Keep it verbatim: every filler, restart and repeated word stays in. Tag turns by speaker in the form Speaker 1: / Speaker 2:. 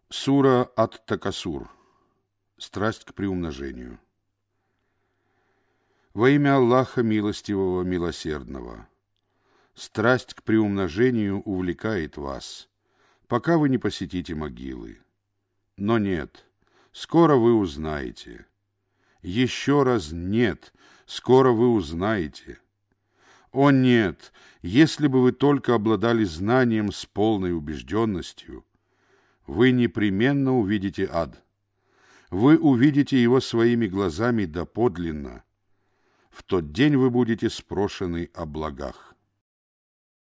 Speaker 1: Сура ат-Такасур. Страсть к приумножению. Во имя Аллаха Милостивого, Милосердного. Страсть к приумножению увлекает вас, пока вы не посетите могилы. Но нет, скоро вы узнаете. Еще раз нет, скоро вы узнаете. О нет, если бы вы только обладали знанием с полной убежденностью, вы непременно увидите ад. Вы увидите его своими глазами доподлинно. В тот день вы будете спрошены о благах.